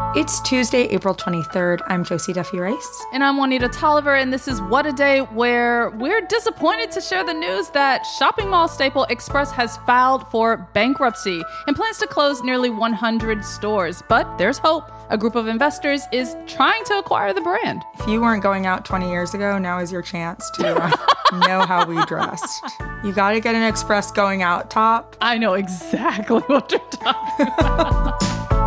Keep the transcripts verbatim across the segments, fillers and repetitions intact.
It's Tuesday, April twenty-third. I'm Josie Duffy Rice. And I'm Juanita Tolliver, and this is What a Day, where we're disappointed to share the news that shopping mall staple Express has filed for bankruptcy and plans to close nearly one hundred stores. But there's hope. A group of investors is trying to acquire the brand. If you weren't going out twenty years ago, now is your chance to uh, know how we dressed. You got to get an Express going out top. I know exactly what you're talking about.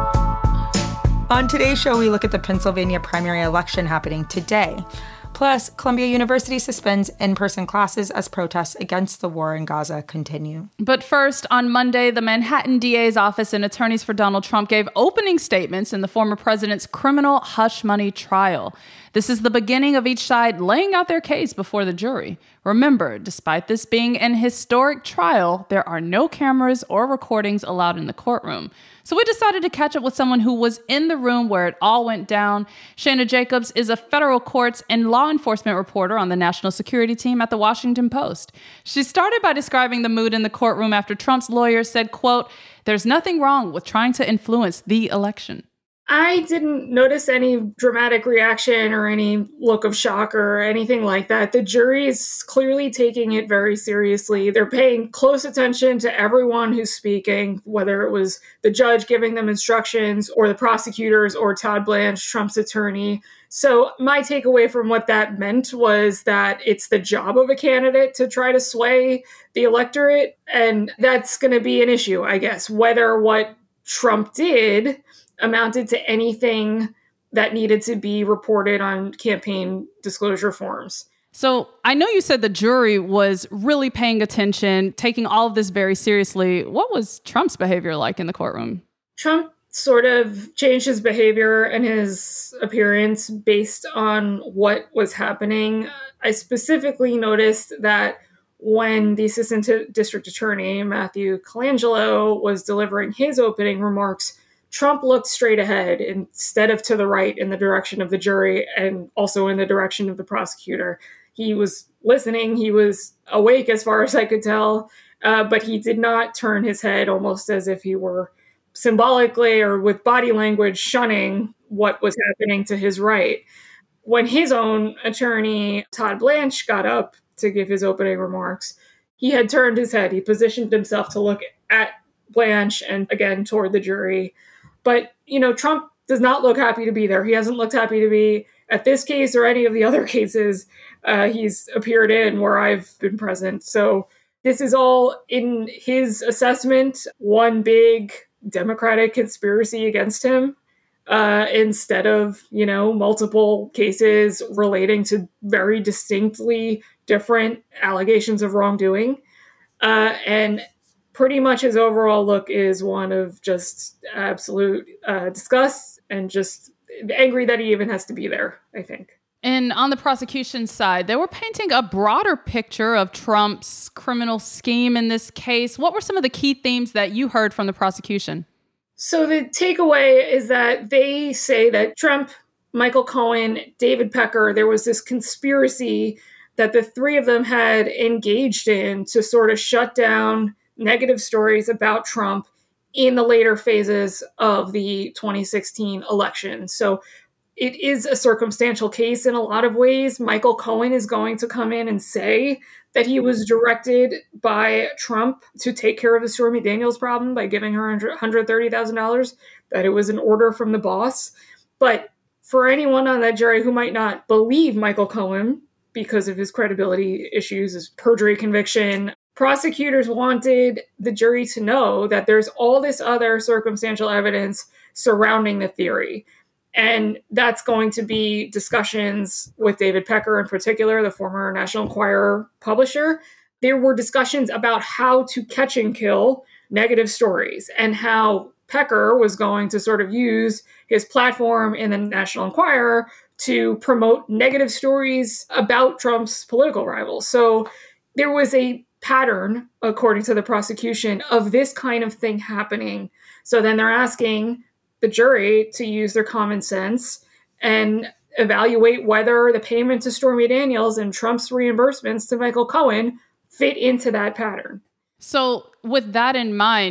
On today's show, we look at the Pennsylvania primary election happening today. Plus, Columbia University suspends in-person classes as protests against the war in Gaza continue. But first, on Monday, the Manhattan D A's office and attorneys for Donald Trump gave opening statements in the former president's criminal hush money trial. This is the beginning of each side laying out their case before the jury. Remember, despite this being an historic trial, there are no cameras or recordings allowed in the courtroom. So we decided to catch up with someone who was in the room where it all went down. Shana Jacobs is a federal courts and law enforcement reporter on the national security team at the Washington Post. She started by describing the mood in the courtroom after Trump's lawyer said, quote, "There's nothing wrong with trying to influence the election." I didn't notice any dramatic reaction or any look of shock or anything like that. The jury is clearly taking it very seriously. They're paying close attention to everyone who's speaking, whether it was the judge giving them instructions or the prosecutors or Todd Blanche, Trump's attorney. So my takeaway from what that meant was that it's the job of a candidate to try to sway the electorate. And that's going to be an issue, I guess, whether what Trump did amounted to anything that needed to be reported on campaign disclosure forms. So I know you said the jury was really paying attention, taking all of this very seriously. What was Trump's behavior like in the courtroom? Trump sort of changed his behavior and his appearance based on what was happening. I specifically noticed that when the assistant district attorney, Matthew Colangelo, was delivering his opening remarks, Trump looked straight ahead instead of to the right in the direction of the jury and also in the direction of the prosecutor. He was listening. He was awake as far as I could tell, uh, but he did not turn his head, almost as if he were symbolically or with body language shunning what was happening to his right. When his own attorney, Todd Blanche, got up to give his opening remarks, he had turned his head. He positioned himself to look at Blanche and again toward the jury. But, you know, Trump does not look happy to be there. He hasn't looked happy to be at this case or any of the other cases uh, he's appeared in where I've been present. So this is all, in his assessment, one big Democratic conspiracy against him uh, instead of, you know, multiple cases relating to very distinctly different allegations of wrongdoing. Uh, and pretty much his overall look is one of just absolute uh, disgust and just angry that he even has to be there, I think. And on the prosecution side, they were painting a broader picture of Trump's criminal scheme in this case. What were some of the key themes that you heard from the prosecution? So the takeaway is that they say that Trump, Michael Cohen, David Pecker, there was this conspiracy that the three of them had engaged in to sort of shut down negative stories about Trump in the later phases of the twenty sixteen election. So it is a circumstantial case in a lot of ways. Michael Cohen is going to come in and say that he was directed by Trump to take care of the Stormy Daniels problem by giving her one hundred thirty thousand dollars, that it was an order from the boss. But for anyone on that jury who might not believe Michael Cohen because of his credibility issues, his perjury conviction, prosecutors wanted the jury to know that there's all this other circumstantial evidence surrounding the theory. And that's going to be discussions with David Pecker in particular, the former National Enquirer publisher. There were discussions about how to catch and kill negative stories and how Pecker was going to sort of use his platform in the National Enquirer to promote negative stories about Trump's political rivals. So there was a pattern, according to the prosecution, of this kind of thing happening. So then they're asking the jury to use their common sense and evaluate whether the payment to Stormy Daniels and Trump's reimbursements to Michael Cohen fit into that pattern. So with that in mind,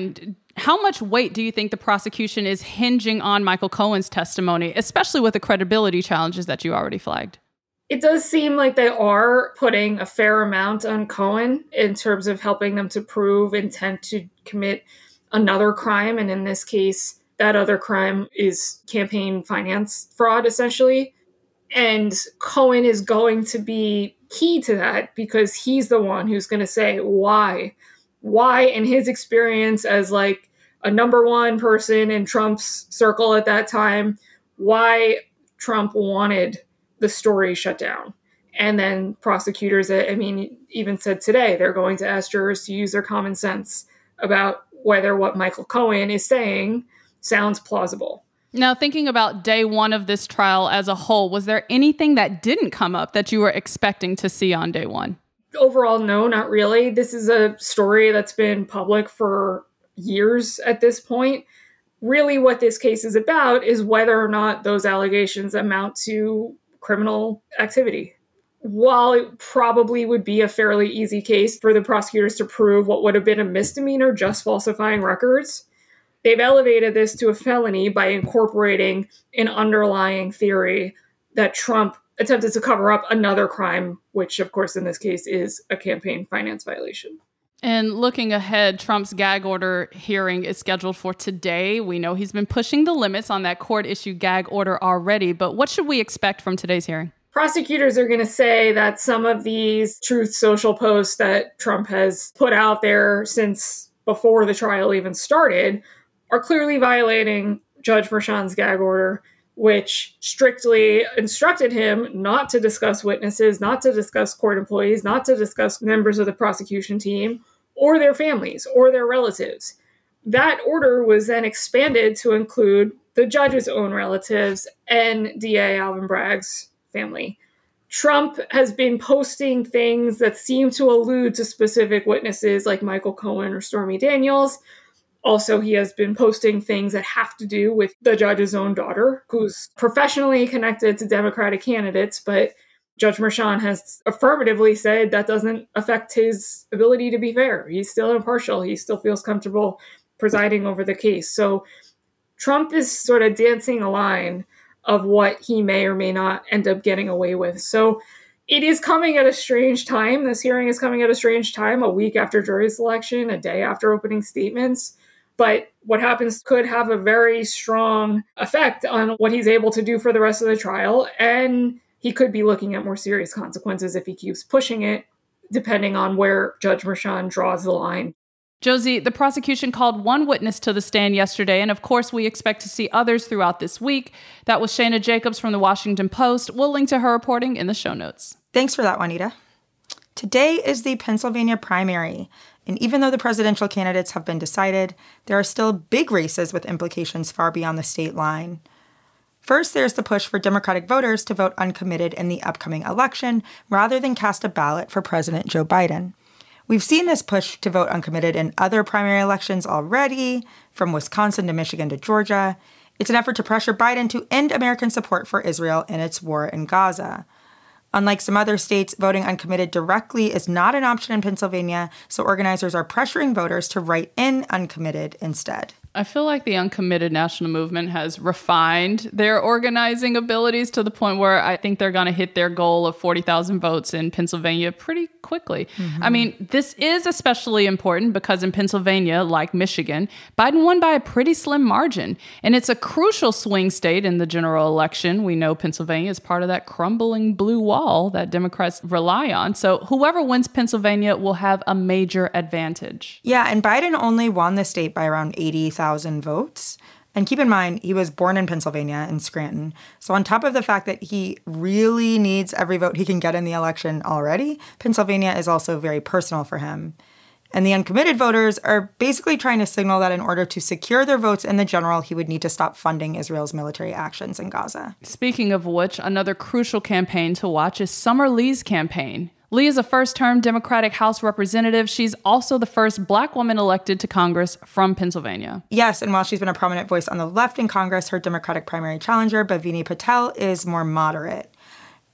How much weight do you think the prosecution is hinging on Michael Cohen's testimony, especially with the credibility challenges that you already flagged? It does seem like they are putting a fair amount on Cohen in terms of helping them to prove intent to commit another crime. And in this case, that other crime is campaign finance fraud, essentially. And Cohen is going to be key to that because he's the one who's going to say why. Why, in his experience as like a number one person in Trump's circle at that time, why Trump wanted the story shut down. And then prosecutors, I mean, even said today, they're going to ask jurors to use their common sense about whether what Michael Cohen is saying sounds plausible. Now, thinking about day one of this trial as a whole, was there anything that didn't come up that you were expecting to see on day one? Overall, no, not really. This is a story that's been public for years at this point. Really, what this case is about is whether or not those allegations amount to criminal activity. While it probably would be a fairly easy case for the prosecutors to prove what would have been a misdemeanor, just falsifying records, they've elevated this to a felony by incorporating an underlying theory that Trump attempted to cover up another crime, which, of course, in this case is a campaign finance violation. And looking ahead, Trump's gag order hearing is scheduled for today. We know he's been pushing the limits on that court-issued gag order already, but what should we expect from today's hearing? Prosecutors are going to say that some of these Truth Social posts that Trump has put out there since before the trial even started are clearly violating Judge Merchan's gag order, which strictly instructed him not to discuss witnesses, not to discuss court employees, not to discuss members of the prosecution team or their families or their relatives. That order was then expanded to include the judge's own relatives and D A Alvin Bragg's family. Trump has been posting things that seem to allude to specific witnesses like Michael Cohen or Stormy Daniels. Also, he has been posting things that have to do with the judge's own daughter, who's professionally connected to Democratic candidates, but Judge Merchan has affirmatively said that doesn't affect his ability to be fair. He's still impartial. He still feels comfortable presiding over the case. So Trump is sort of dancing a line of what he may or may not end up getting away with. So it is coming at a strange time. This hearing is coming at a strange time, a week after jury selection, a day after opening statements. But what happens could have a very strong effect on what he's able to do for the rest of the trial. And he could be looking at more serious consequences if he keeps pushing it, depending on where Judge Merchan draws the line. Josie, the prosecution called one witness to the stand yesterday, and of course we expect to see others throughout this week. That was Shayna Jacobs from the Washington Post. We'll link to her reporting in the show notes. Thanks for that, Juanita. Today is the Pennsylvania primary, and even though the presidential candidates have been decided, there are still big races with implications far beyond the state line. First, there's the push for Democratic voters to vote uncommitted in the upcoming election rather than cast a ballot for President Joe Biden. We've seen this push to vote uncommitted in other primary elections already, from Wisconsin to Michigan to Georgia. It's an effort to pressure Biden to end American support for Israel in its war in Gaza. Unlike some other states, voting uncommitted directly is not an option in Pennsylvania, so organizers are pressuring voters to write in uncommitted instead. I feel like the uncommitted national movement has refined their organizing abilities to the point where I think they're going to hit their goal of forty thousand votes in Pennsylvania pretty quickly. Mm-hmm. I mean, this is especially important because in Pennsylvania, like Michigan, Biden won by a pretty slim margin. And it's a crucial swing state in the general election. We know Pennsylvania is part of that crumbling blue wall that Democrats rely on. So whoever wins Pennsylvania will have a major advantage. Yeah, and Biden only won the state by around eighty thousand votes. And keep in mind, he was born in Pennsylvania, in Scranton. So on top of the fact that he really needs every vote he can get in the election already, Pennsylvania is also very personal for him. And the uncommitted voters are basically trying to signal that in order to secure their votes in the general, he would need to stop funding Israel's military actions in Gaza. Speaking of which, another crucial campaign to watch is Summer Lee's campaign. Lee is a first-term Democratic House representative. She's also the first Black woman elected to Congress from Pennsylvania. Yes, and while she's been a prominent voice on the left in Congress, her Democratic primary challenger, Bhavini Patel, is more moderate.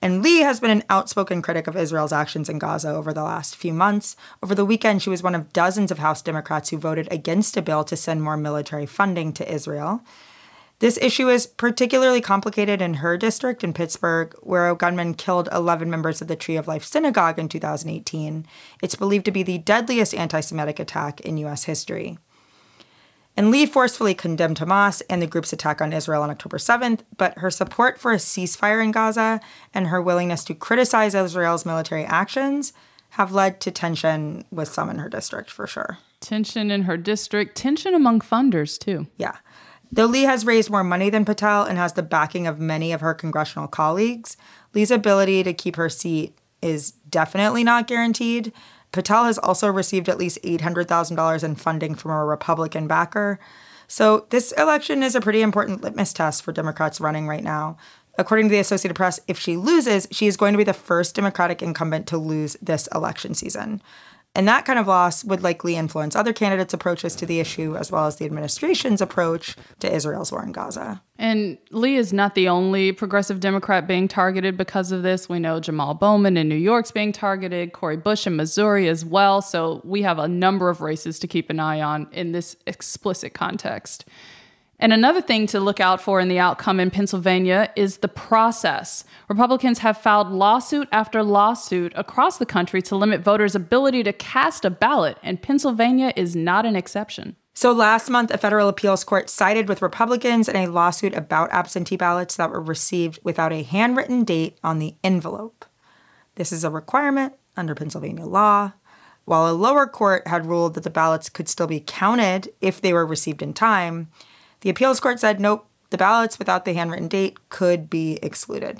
And Lee has been an outspoken critic of Israel's actions in Gaza over the last few months. Over the weekend, she was one of dozens of House Democrats who voted against a bill to send more military funding to Israel. This issue is particularly complicated in her district in Pittsburgh, where a gunman killed eleven members of the Tree of Life Synagogue in two thousand eighteen. It's believed to be the deadliest anti-Semitic attack in U S history. And Lee forcefully condemned Hamas and the group's attack on Israel on October seventh, but her support for a ceasefire in Gaza and her willingness to criticize Israel's military actions have led to tension with some in her district, for sure. Tension in her district, tension among funders, too. Yeah. Though Lee has raised more money than Patel and has the backing of many of her congressional colleagues, Lee's ability to keep her seat is definitely not guaranteed. Patel has also received at least eight hundred thousand dollars in funding from a Republican backer. So this election is a pretty important litmus test for Democrats running right now. According to the Associated Press, if she loses, she is going to be the first Democratic incumbent to lose this election season. And that kind of loss would likely influence other candidates' approaches to the issue, as well as the administration's approach to Israel's war in Gaza. And Lee is not the only progressive Democrat being targeted because of this. We know Jamal Bowman in New York's being targeted, Cori Bush in Missouri as well. So we have a number of races to keep an eye on in this explicit context. And another thing to look out for in the outcome in Pennsylvania is the process. Republicans have filed lawsuit after lawsuit across the country to limit voters' ability to cast a ballot, and Pennsylvania is not an exception. So last month, a federal appeals court sided with Republicans in a lawsuit about absentee ballots that were received without a handwritten date on the envelope. This is a requirement under Pennsylvania law, while a lower court had ruled that the ballots could still be counted if they were received in time. The appeals court said, nope, the ballots without the handwritten date could be excluded.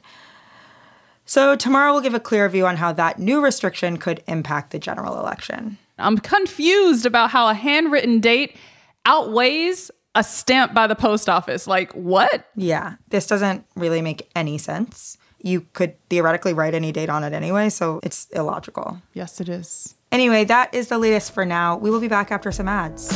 So tomorrow we'll give a clear view on how that new restriction could impact the general election. I'm confused about how a handwritten date outweighs a stamp by the post office. Like, what? Yeah, this doesn't really make any sense. You could theoretically write any date on it anyway, so it's illogical. Yes, it is. Anyway, that is the latest for now. We will be back after some ads.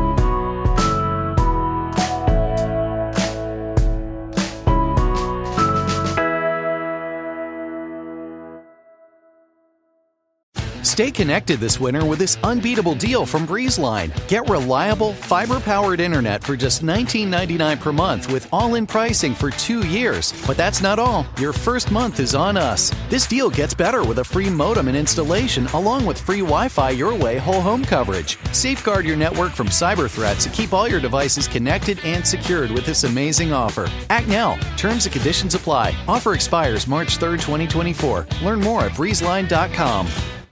Stay connected this winter with this unbeatable deal from BreezeLine. Get reliable, fiber-powered internet for just nineteen ninety-nine dollars per month with all-in pricing for two years. But that's not all. Your first month is on us. This deal gets better with a free modem and installation, along with free Wi-Fi your way whole home coverage. Safeguard your network from cyber threats and keep all your devices connected and secured with this amazing offer. Act now. Terms and conditions apply. Offer expires March third, twenty twenty-four. Learn more at breezeline dot com.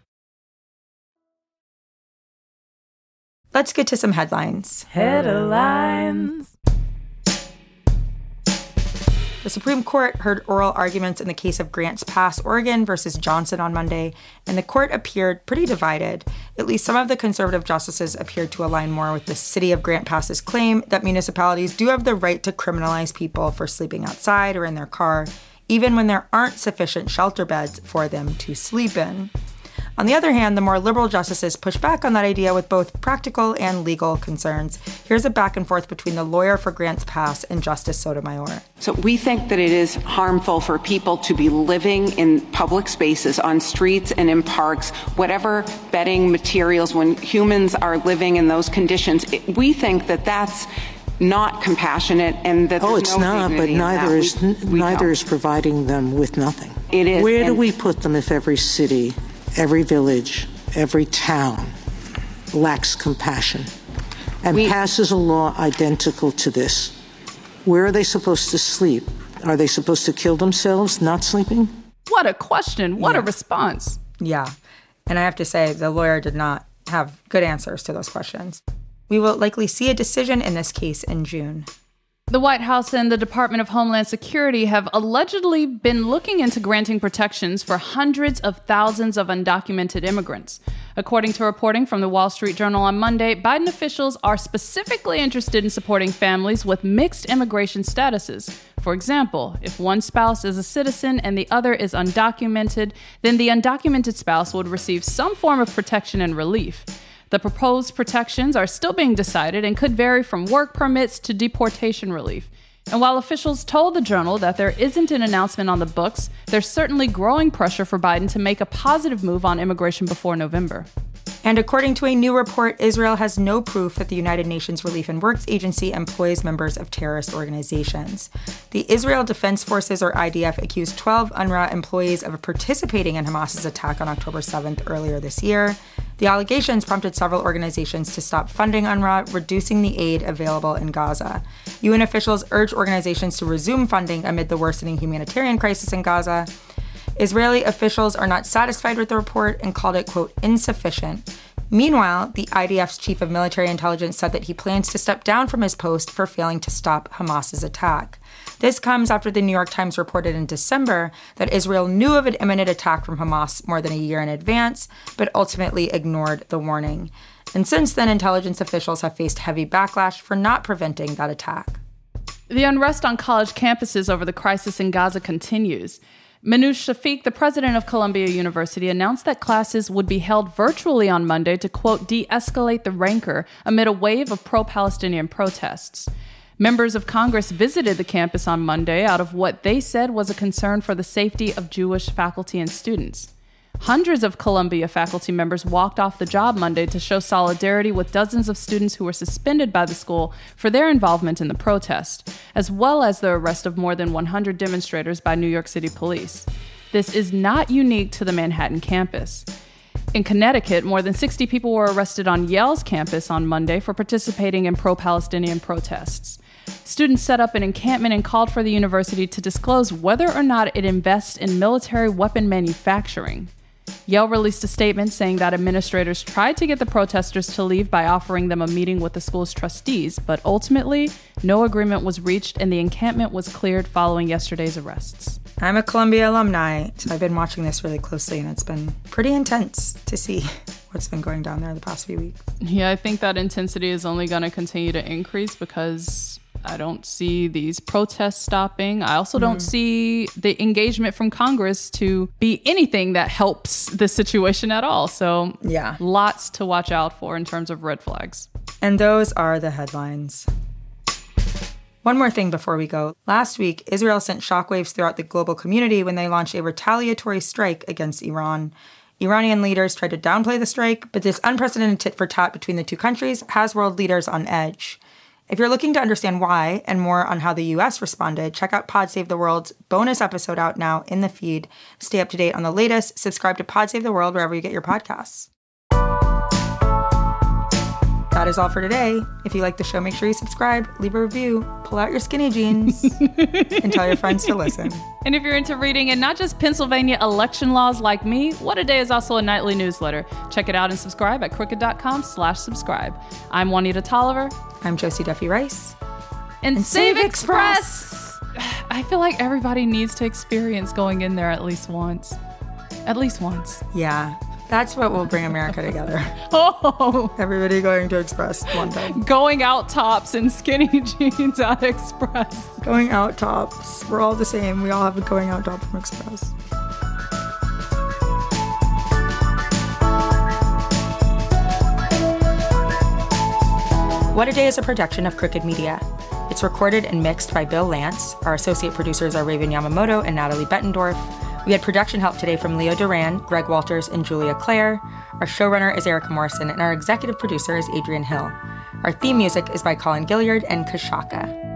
Let's get to some headlines. Headlines. The Supreme Court heard oral arguments in the case of Grants Pass, Oregon versus Johnson on Monday, and the court appeared pretty divided. At least some of the conservative justices appeared to align more with the city of Grants Pass's claim that municipalities do have the right to criminalize people for sleeping outside or in their car, even when there aren't sufficient shelter beds for them to sleep in. On the other hand, the more liberal justices push back on that idea with both practical and legal concerns. Here's a back and forth between the lawyer for Grants Pass and Justice Sotomayor. So we think that it is harmful for people to be living in public spaces, on streets and in parks, whatever bedding materials, when humans are living in those conditions. It, we think that that's not compassionate, and that oh, it's no not. But neither is we, we neither don't. is providing them with nothing. It is. Where do and, we put them if every city, every village, every town lacks compassion and we, passes a law identical to this? Where are they supposed to sleep? Are they supposed to kill themselves not sleeping? What a question. What yeah. a response. Yeah. And I have to say, the lawyer did not have good answers to those questions. We will likely see a decision in this case in June. The White House and the Department of Homeland Security have allegedly been looking into granting protections for hundreds of thousands of undocumented immigrants. According to reporting from the Wall Street Journal on Monday, Biden officials are specifically interested in supporting families with mixed immigration statuses. For example, if one spouse is a citizen and the other is undocumented, then the undocumented spouse would receive some form of protection and relief. The proposed protections are still being decided and could vary from work permits to deportation relief. And while officials told the Journal that there isn't an announcement on the books, there's certainly growing pressure for Biden to make a positive move on immigration before November. And according to a new report, Israel has no proof that the United Nations Relief and Works Agency employs members of terrorist organizations. The Israel Defense Forces, or I D F, accused twelve UNRWA employees of participating in Hamas's attack on October seventh earlier this year. The allegations prompted several organizations to stop funding UNRWA, reducing the aid available in Gaza. U N officials urged organizations to resume funding amid the worsening humanitarian crisis in Gaza. Israeli officials are not satisfied with the report and called it, quote, insufficient. Meanwhile, the I D F's chief of military intelligence said that he plans to step down from his post for failing to stop Hamas's attack. This comes after the New York Times reported in December that Israel knew of an imminent attack from Hamas more than a year in advance, but ultimately ignored the warning. And since then, intelligence officials have faced heavy backlash for not preventing that attack. The unrest on college campuses over the crisis in Gaza continues. Minouche Shafik, the president of Columbia University, announced that classes would be held virtually on Monday to, quote, de-escalate the rancor amid a wave of pro-Palestinian protests. Members of Congress visited the campus on Monday out of what they said was a concern for the safety of Jewish faculty and students. Hundreds of Columbia faculty members walked off the job Monday to show solidarity with dozens of students who were suspended by the school for their involvement in the protest, as well as the arrest of more than one hundred demonstrators by New York City police. This is not unique to the Manhattan campus. In Connecticut, more than sixty people were arrested on Yale's campus on Monday for participating in pro-Palestinian protests. Students set up an encampment and called for the university to disclose whether or not it invests in military weapon manufacturing. Yale released a statement saying that administrators tried to get the protesters to leave by offering them a meeting with the school's trustees, but ultimately, no agreement was reached and the encampment was cleared following yesterday's arrests. I'm a Columbia alumni, so I've been watching this really closely, and it's been pretty intense to see what's been going down there the past few weeks. Yeah, I think that intensity is only going to continue to increase because I don't see these protests stopping. I also don't mm. see the engagement from Congress to be anything that helps the situation at all. So yeah, lots to watch out for in terms of red flags. And those are the headlines. One more thing before we go. Last week, Israel sent shockwaves throughout the global community when they launched a retaliatory strike against Iran. Iranian leaders tried to downplay the strike, but this unprecedented tit-for-tat between the two countries has world leaders on edge. If you're looking to understand why and more on how the U S responded, check out Pod Save the World's bonus episode out now in the feed. Stay up to date on the latest. Subscribe to Pod Save the World wherever you get your podcasts. That is all for today. If you like the show, make sure you subscribe, leave a review, pull out your skinny jeans, and tell your friends to listen. And if you're into reading and not just Pennsylvania election laws like me, What a Day is also a nightly newsletter. Check it out and subscribe at crooked.com slash subscribe. I'm Juanita Tolliver. I'm Josie Duffy Rice. And, and Save Express! Express! I feel like everybody needs to experience going in there at least once. At least once. Yeah. That's what will bring America together. Oh! Everybody going to Express one time. Going out tops in skinny jeans at Express. Going out tops. We're all the same. We all have a going out top from Express. What a Day is a production of Crooked Media. It's recorded and mixed by Bill Lance. Our associate producers are Raven Yamamoto and Natalie Bettendorf. We had production help today from Leo Duran, Greg Walters, and Julia Clare. Our showrunner is Erica Morrison, and our executive producer is Adrian Hill. Our theme music is by Colin Gilliard and Kashaka.